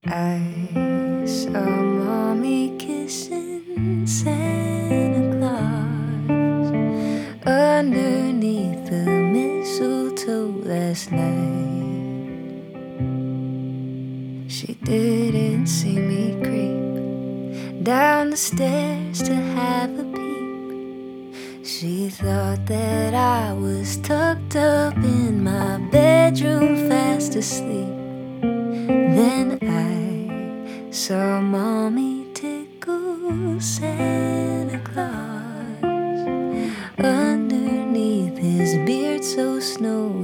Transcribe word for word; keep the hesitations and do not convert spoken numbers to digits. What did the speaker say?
I saw mommy kissing Santa Claus underneath the mistletoe last night. She didn't see me creep down the stairs to have a peep. She thought that I was tucked up in my bedroom fast asleep. Then I saw mommy tickle Santa Claus underneath his beard so snowy.